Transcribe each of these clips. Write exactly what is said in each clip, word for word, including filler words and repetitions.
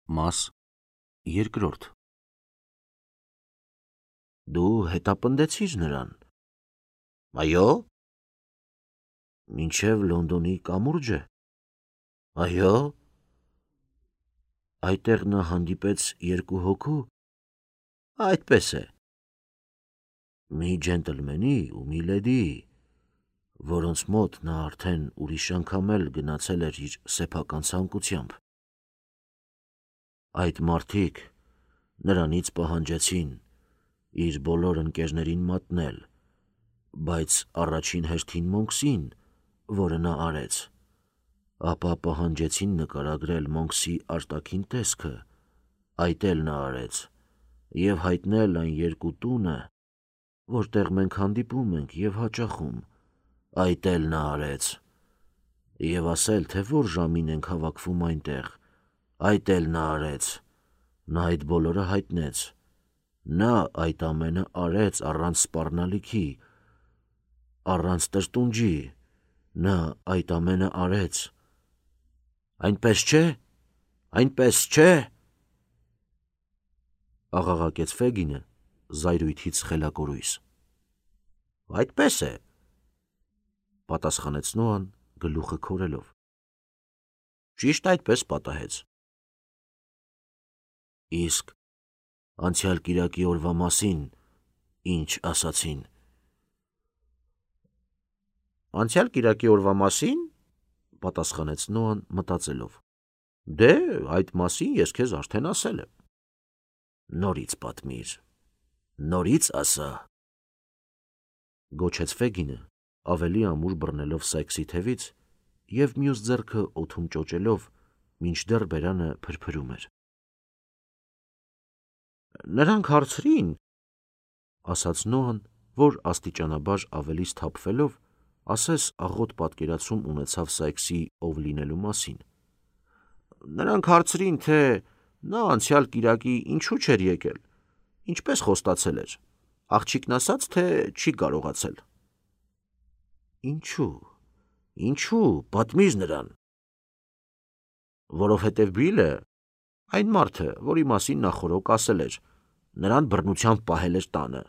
Մաս երկրորդ Դու հետապնդեցիր նրան։ Այո։ Մինչև Լոնդոնի կամուրջը։ Այո։ Այդտեղ նա հանդիպեց երկու հոգու։ Այդպես է։ Մի ջենտլմենի ու մի լեդիի, որոնց մոտ նա արդեն ուրիշ անգամ էլ գնացել էր իր սեփական ցանկությամբ։ Այդ մարդիկ նրանից պահանջեցին իր բոլոր ընկերներին մատնել, բայց առաջին հերթին Մոնքսին, որը նա արեց, ապա պահանջեցին նկարագրել Մոնքսի արտաքին տեսքը, այդ էլ նա արեց, և հայտնել այն երկու տունը, որտեղ մենք հանդիպում ենք և հաճախում, այդ էլ նա արեց, և ասել, թե որ ժամին ենք հավաքվում այնտեղ, այդ էլ նա արեց, նա այդ բոլորը հայտնեց, նա այդ ամենը արեց առանց սպառնալիքի, առանց տրտունջի, նա այդ ամենը արեց, այնպես չէ, այնպես չէ, աղաղակեց Ֆեգինը զայրույթից խելակորույս։ Այդպես է, պատասխանեց Նոան գլուխը քորելով։ Ճիշտ այդպես պատահեց։ Իսկ անցյալ կիրակի օրվա մասին ինչ ասացին։ Անցյալ կիրակի օրվա մասին, պատասխանեց Նոան մտածելով։ Դե, այդ մասին ես քեզ արդեն ասել եմ։ Նորից պատմիր, նորից ասա, գոչեց Ֆեգինը, ավելի ամուր բռնելով Սայքսի թևից և մյուս ձեռքը օդում ճոճելով, մինչդեռ բերանը փրփրում էր։ Նրանք հարցրին, ասաց Նոան, որ աստիճանաբար ավելի սթափվելով, ասես աղոտ պատկերացում ունեցավ Սայքսի ով լինելու մասին։ Նրանք հարցրին, թե նա անցյալ կիրակի ինչու չէր եկել, ինչպես խոստացել էր, աղջիկն ասաց, թե չի կարողացել։ Ինչու, ինչու, պատմիր նրան։ Որովհետև Բիլը, այն մարդը, որի մասին նա խորոք ասել էր, նրան բռնությամբ պահել էր տանը։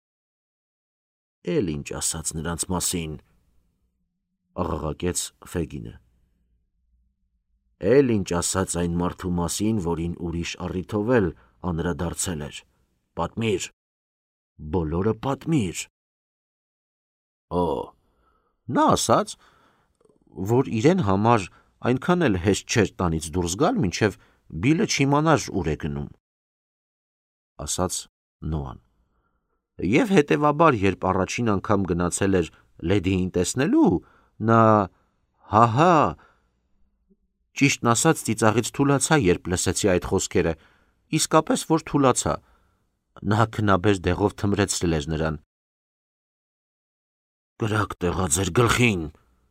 Էլ ինչ ասաց նրանց մասին, աղաղակեց Ֆեգինը։ Էլ ինչ ասաց այն մարդու մասին, որին ուրիշ առիթով էլ անդրադարձել էր, պատմիր, բոլորը պատմիր։ Օ, նա ասաց, որ իրեն համար այնքան էլ հեշտ չէր տանից դուրս գալ, մինչև Բիլը չիմանար ուր է գնում, ասաց Նոան։ Եվ հետևաբար, երբ առաջին անգամ գնացել էր լեդիին տեսնելու, նա, հահա, ճիշտն ասած ծիծաղից թուլացա, երբ լսեցի այդ խոսքերը, իսկապես որ թուլացա, նա քնաբեր դեղով թմրեցրել էր նրան։ Կրակ տեղա ձեր գլխին,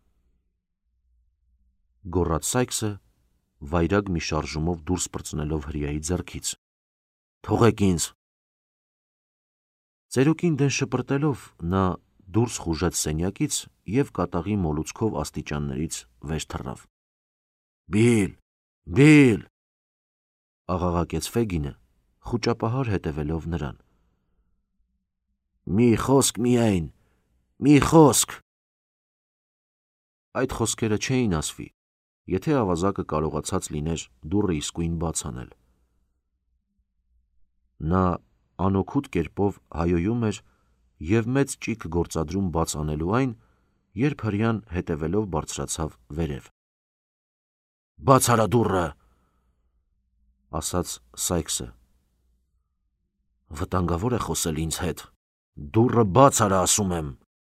գոռաց Սայքսը, վայրագ մի շարժումով դուրս պրծնելով հրեայի ձեռքից։ Թողեք ինձ։ Ծերուկին դեն շպրտելով նա դուրս խուժեց սենյակից և կատաղի մոլուցքով աստիճաններից վեր թռավ։ Բիլ, Բիլ, աղաղակեց Ֆեգինը, խուճապահար հետևելով նրան։ Մի խոսք միայն, մի խոսք։ Այդ խոսքերը չէին ասվի, եթե ավազակը կարողացած լիներ դուռը իսկույն բաց անել։ Նա անօգուտ կերպով հայոյում էր և մեծ ճիգ գործադրում բաց անելու այն, երբ հրեան հետևելով բարձրացավ վերև։ Բաց արա դուռը, ասաց Սայքսը։ Վտանգավոր է խոսել ինձ հետ, դուռը բաց արա, ասում եմ։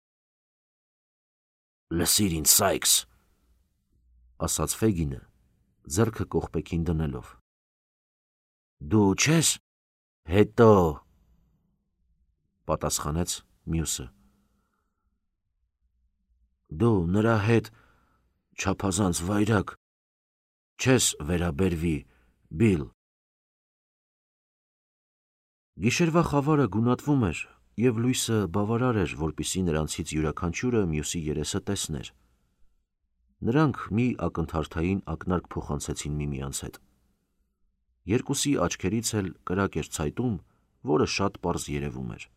Լսիր ինձ, Սայքս, ասաց Ֆեգինը, ձեռքը կողպեքին դնելով։ Դու չես, հետո, պատասխանեց մյուսը։ Դու նրա հետ չափազանց վայրագ չես վերաբերվի, Բիլ։ Գիշերվա խավարը գունատվում էր, և լույսը բավարար էր, որպեսզի նրանցից յուրաքանչյուրը մյուսի երեսը տեսներ։ Նրանք մի ակնթարթային ակնարկ փոխանցեցին միմյանց հետ։ Երկուսի աչքերից էլ կրակ էր ցայտում, որը շատ պարզ երևում էր։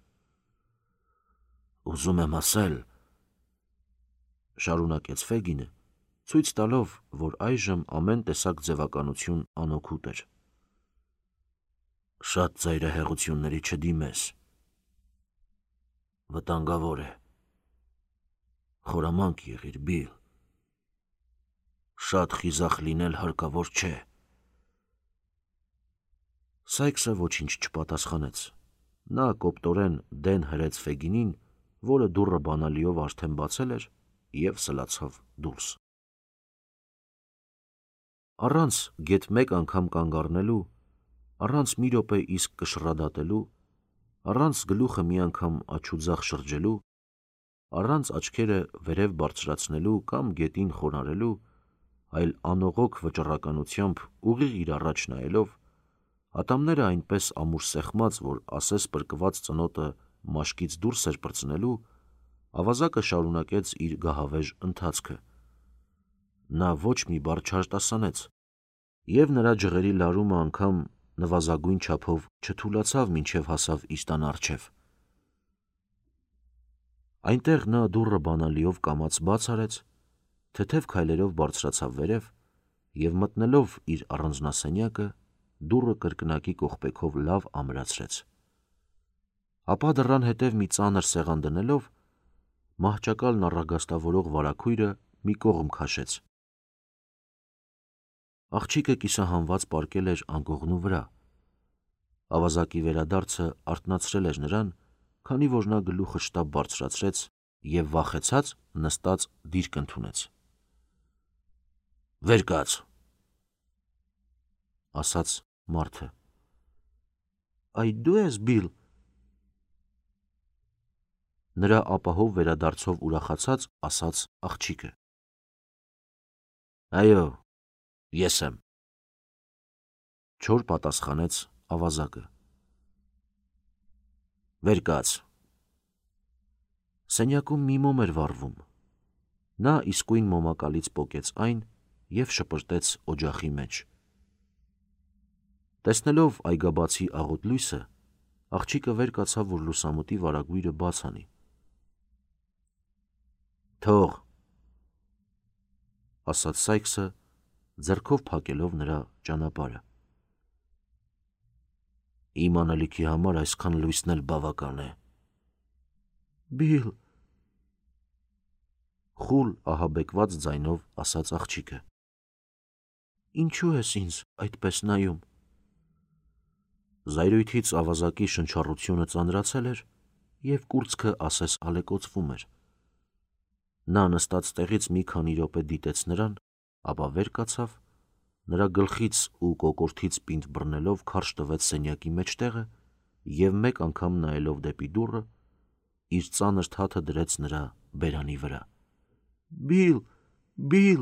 Ուզում եմ ասել, շարունակեց Ֆեգինը, ցույց տալով, որ այժմ ամեն տեսակ ձևականություն անօգուտ էր։ Շատ ծայրահեղությունների չդիմես։ Վտանգավոր է։ Խորամանկ եղիր, Բիլ։ Շատ խիզախ լինել հարկավոր չէ։ Սայքսը ոչինչ չպատասխանեց։ Նա կոպտորեն դեն հրեց Ֆեգինին, որը դուռը բանալիով արդեն բացել էր, և սլացավ դուրս։ Առանց գեթ մեկ անգամ կանգ առնելու, առանց մի րոպե իսկ կշռադատելու, առանց գլուխը մի անգամ աջուձախ շրջելու, առանց աչքերը վերև բարձրացնելու կամ գետին խոնարհելու, այլ անողոք վճռականությամբ ուղիղ իր առաջ նայելով, ատամները այնպես ամուր սեղմած, որ ասես պրկված ծնոտը մաշկից դուրս էր պրծնելու, ավազակը շարունակեց իր գահավեժ ընթացքը։ Նա ոչ մի բառ չարտասանեց, և նրա ջղերի լարումը անգամ նվազագույն չափով չթուլացավ, մինչև հասավ իր տան առջև։ Այնտեղ նա դուռը բանալիով կամաց բաց արեց, թեթև քայլերով բարձրացավ վերև և մտնելով իր առանձնասենյակը, դուռը կրկնակի կողպեքով լավ ամրացրեց։ Ապա դռան հետև մի ծանր սեղան դնելով, մահճակալն առագաստավորող վարագույրը մի կողմ քաշեց։ Աղջիկը կիսահանված պառկել էր անկողնու վրա։ Ավազակի վերադարձը արթնացրել էր նրան, քանի որ նա գլուխը շտապ բարձրացրեց և վախեցած նստած դիրք ընդունեց։ Վեր կաց, ասաց մարդը։ Այ դու ես, Բիլ։ Նրա ապահով վերադարձով ուրախացած ասաց աղջիկը։ Այո, ես եմ, չոր պատասխանեց ավազակը։ Վեր կաց։ Սենյակում մի մոմ էր վառվում։ Նա իսկույն մոմակալից պոկեց այն և շպրտեց օջախի մեջ։ Տեսնելով այգաբացի աղոտ լույսը, աղջիկը վեր կացավ, որ լուսամուտի վարագույրը բաց անի։ Թող, ասաց Սայքսը, ձեռքով փակելով նրա ճանապարհը։ Իմ անելիքի համար այսքան լույսն էլ բավական է։ Բիլ, խուլ ահաբեկված ձայնով ասաց աղջիկը։ Ինչու ես ինձ այդպես նայում։ Զայրույթից ավազակի շնչառությունը ծանրացել էր, և կուրծքը ասես ալեկոծվում էր։ Նա նստած տեղից մի քանի րոպե դիտեց նրան, ապա վեր կացավ, նրա գլխից ու կոկորդից պինդ բռնելով քարշ տվեց սենյակի մեջտեղը և մեկ անգամ նայելով դեպի դուռը, իր ծանր թաթը դրեց նրա բերանի վրա։ Բիլ, Բիլ…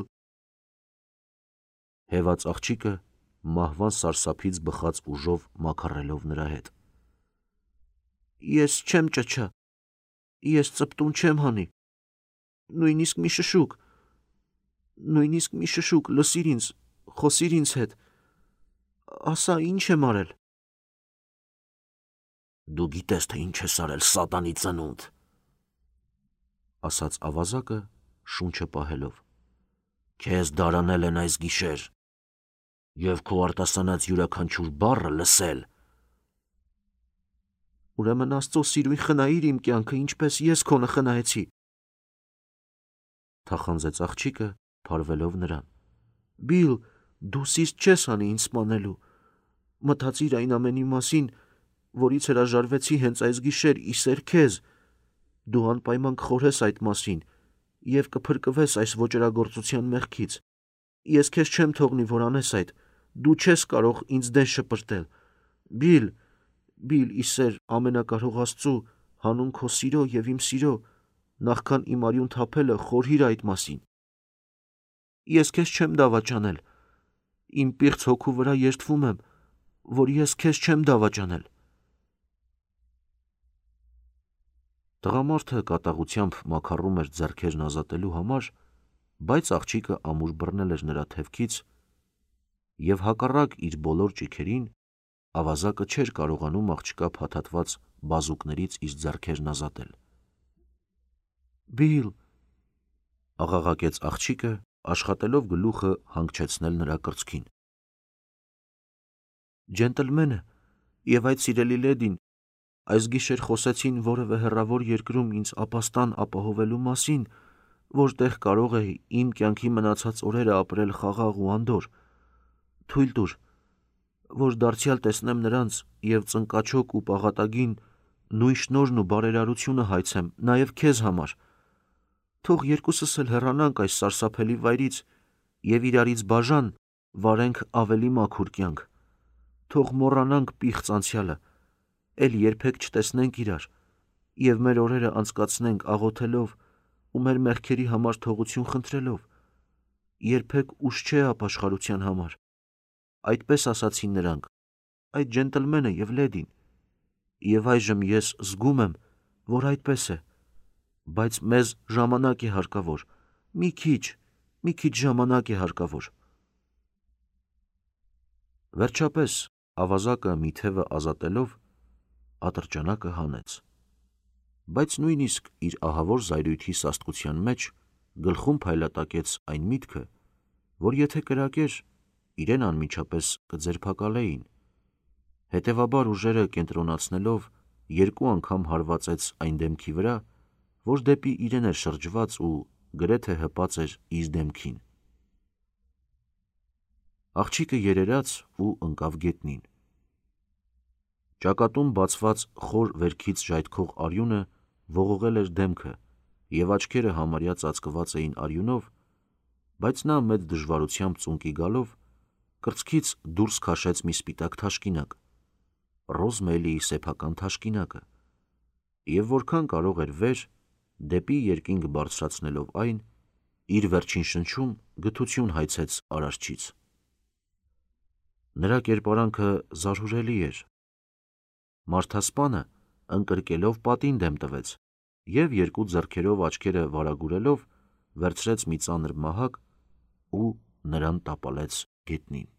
Հևած աղջիկը մահվան սարսափից բխած ուժով մաքառելով նրա հետ։ Ես չեմ ճչա, ես ծպտուն չեմ հանի, նույնիսկ մի շշուկ, նույնիսկ մի շշուկ, լսիր ինձ, խոսիր ինձ հետ, ասա, ինչ եմ արել։ Դու գիտես, թե ինչ ես արել, սատանի ծնունդ, ասաց ավազակը շունչը պահելով։ Քեզ դարանել են այս գիշեր, և քո արտասանած յուրաքանչյուր բառը լսել։ Ուրեմն Աստծո սիրուն խնայիր իմ կյանքը, ինչպես ես քոնը խնայեցի, թախանձեց աղջիկը, փարվելով նրան։ Բիլ, դու սիրտ չես անի ինձ սպանելու, մտածիր այն ամենի մասին, որից հրաժարվեցի հենց այս գիշեր ի սեր քեզ, դու անպայման կխորհես այդ մասին և կփրկվես այս ոճրագործության մեղքից։ Ես քեզ չեմ թողնի, որ անես այդ, դու չես կարող ինձ դեն շպրտել։ Բիլ, Բիլ, ի սեր ամենակարող Աստծու, հանուն քո սիրո և իմ սիրո, նախքան իմ արյուն թափելը, խորհիր այդ մասին։ Ես քեզ չեմ դավաճանել, իմ պիղծ հոգու վրա երդվում եմ, որ ես քեզ չեմ դավաճանել։ Տղամարդը կատաղությամբ մաքառում էր ձեռքերն ազատելու համար, բայց աղջիկը ամուր բռնել էր նրա թևքից և հակառակ իր բոլոր ճիգերին, ավազակը չէր կարողանում աղջկա փաթաթված բազուկներից իր ձեռքերն ազատել։ «Բիլ», աղաղակեց աղջիկը, աշխատելով գլուխը հանգչեցնել նրա կրծքին։ «Ջենտլմենը և այդ սիրելի լեդին այս գիշեր խոսեցին որևէ հեռավոր երկրում ինձ ապաստան ապահովելու մասին, որտեղ կարող էի իմ կյանքի մնացած օրերը ապրել խաղաղ ու անդորր։ Թույլ տուր, որ դարձյալ տեսնեմ նրանց և ծնկաչոք ու պաղատագին նույն շնորհն ու բարերարությունը հայցեմ նաև քեզ համար։ Թող երկուսս էլ հեռանանք այս սարսափելի վայրից և իրարից բաժան վարենք ավելի մաքուր կյանք։ Թող մոռանանք պիղծ անցյալը, էլ երբեք չտեսնենք իրար և մեր օրերը անցկացնենք աղոթելով ու մեր մեղքերի համար թողություն խնդրելով։ Երբեք ուշ չէ ապաշխարության համար։ Այդպես ասացին նրանք, այդ ջենտլմենը և լեդին, և այժմ ես զգում եմ, որ այդպես է, բայց մեզ ժամանակ է հարկավոր, մի քիչ, մի քիչ ժամանակ է հարկավոր»։ Վերջապես ավազակը մի թևը ազատելով, ատրճանակը հանեց, բայց նույնիսկ իր ահավոր զայրույթի սաստկության մեջ գլխում փայլատակեց այն միտքը, որ եթե կրակեր, իրեն անմիջապես կձերբակալեին։ Հետևաբար ուժերը կենտրոնացնելով երկու անգամ հարվածեց այն դեմքի վրա, որ դեպի իրեն էր շրջված ու գրեթե հպած էր իր դեմքին։ Աղջիկը երերաց ու ընկավ գետնին։ Ճակատում բացված խոր վերքից ժայթքող արյունը ողողել էր դեմքը և աչքերը համարյա ծածկված էին արյունով, բայց նա մեծ դժվարությամբ ծունկի գալով կրծքից դուրս քաշեց մի սպիտակ թաշկինակ, Ռոզմեյլիի սեփական թաշկինակը, և որքան կարող էր վեր, դեպի երկինք բարձրացնելով այն, իր վերջին շնչում գթություն հայցեց Արարչից։ Նրա կերպարանքը զարհուրելի էր։ Մարդասպանը ընկրկելով պատին դեմ տվեց և երկու ձեռքերով աչքերը վարագուրելով վերցրեց մի ծանր մահակ ու նրան տապալեց գետնին։